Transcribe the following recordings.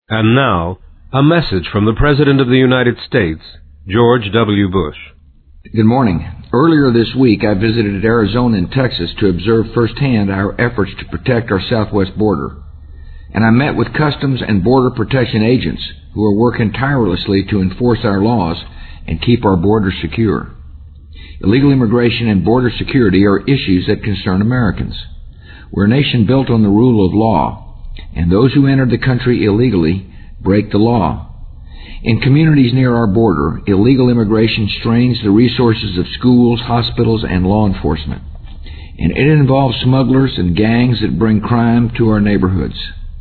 And now, a message from the President of the United States, George W. Bush. Good morning. Earlier this week, I visited Arizona and Texas to observe firsthand our efforts to protect our southwest border. And I met with Customs and Border Protection agents who are working tirelessly to enforce our laws and keep our borders secure. Illegal immigration and border security are issues that concern Americans. We're a nation built on the rule of law, and those who enter the country illegally break the law. In communities near our border, illegal immigration strains the resources of schools, hospitals, and law enforcement. And it involves smugglers and gangs that bring crime to our neighborhoods.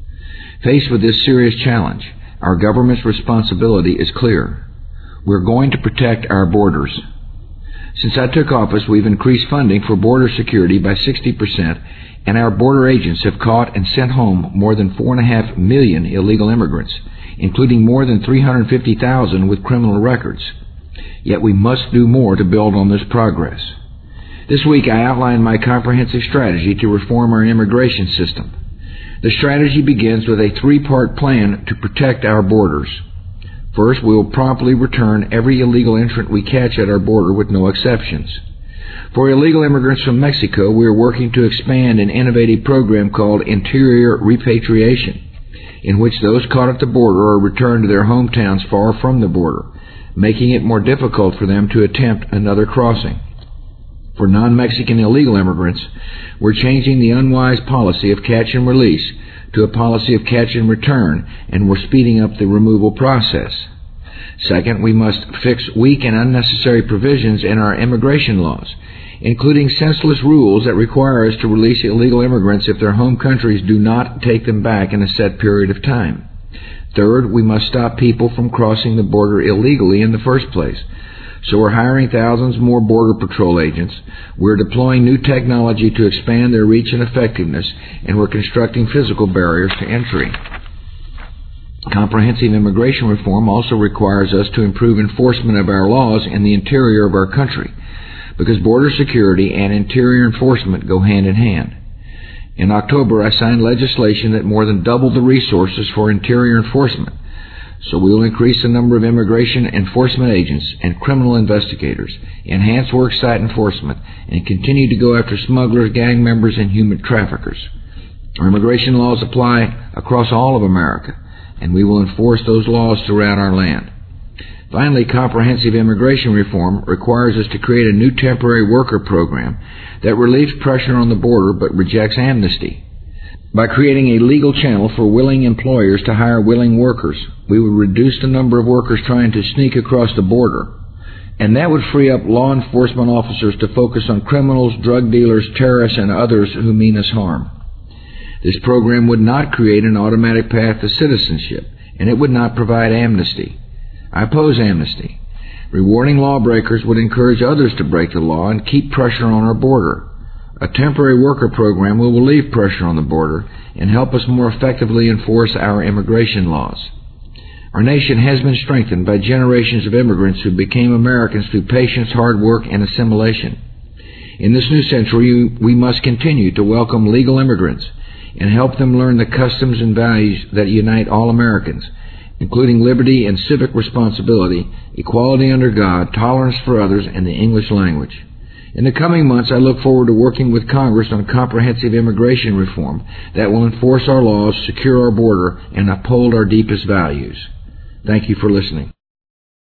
Faced with this serious challenge, our government's responsibility is clear. We're going to protect our borders. Since I took office, we've increased funding for border security by 60%, and our border agents have caught and sent home more than 4.5 million illegal immigrants, including more than 350,000 with criminal records. Yet we must do more to build on this progress. This week I outlined my comprehensive strategy to reform our immigration system. The strategy begins with a three-part plan to protect our borders. First, we will promptly return every illegal entrant we catch at our border with no exceptions. For illegal immigrants from Mexico, we are working to expand an innovative program called Interior Repatriation, in which those caught at the border are returned to their hometowns far from the border, making it more difficult for them to attempt another crossing. For non-Mexican illegal immigrants, we're changing the unwise policy of catch and release to a policy of catch and return, and we're speeding up the removal process. Second, we must fix weak and unnecessary provisions in our immigration laws, including senseless rules that require us to release illegal immigrants if their home countries do not take them back in a set period of time. Third, we must stop people from crossing the border illegally in the first place. So we're hiring thousands more Border Patrol agents, we're deploying new technology to expand their reach and effectiveness, and we're constructing physical barriers to entry. Comprehensive immigration reform also requires us to improve enforcement of our laws in the interior of our country, because border security and interior enforcement go hand in hand. In October, I signed legislation that more than doubled the resources for interior enforcement. So we will increase the number of immigration enforcement agents and criminal investigators, enhance worksite enforcement, and continue to go after smugglers, gang members, and human traffickers. Our immigration laws apply across all of America, and we will enforce those laws throughout our land. Finally, comprehensive immigration reform requires us to create a new temporary worker program that relieves pressure on the border but rejects amnesty. By creating a legal channel for willing employers to hire willing workers, we would reduce the number of workers trying to sneak across the border, and that would free up law enforcement officers to focus on criminals, drug dealers, terrorists, and others who mean us harm. This program would not create an automatic path to citizenship, and it would not provide amnesty. I oppose amnesty. Rewarding lawbreakers would encourage others to break the law and keep pressure on our border. A temporary worker program will relieve pressure on the border and help us more effectively enforce our immigration laws. Our nation has been strengthened by generations of immigrants who became Americans through patience, hard work, and assimilation. In this new century, we must continue to welcome legal immigrants and help them learn the customs and values that unite all Americans, including liberty and civic responsibility, equality under God, tolerance for others, and the English language. In the coming months, I look forward to working with Congress on comprehensive immigration reform that will enforce our laws, secure our border, and uphold our deepest values. Thank you for listening.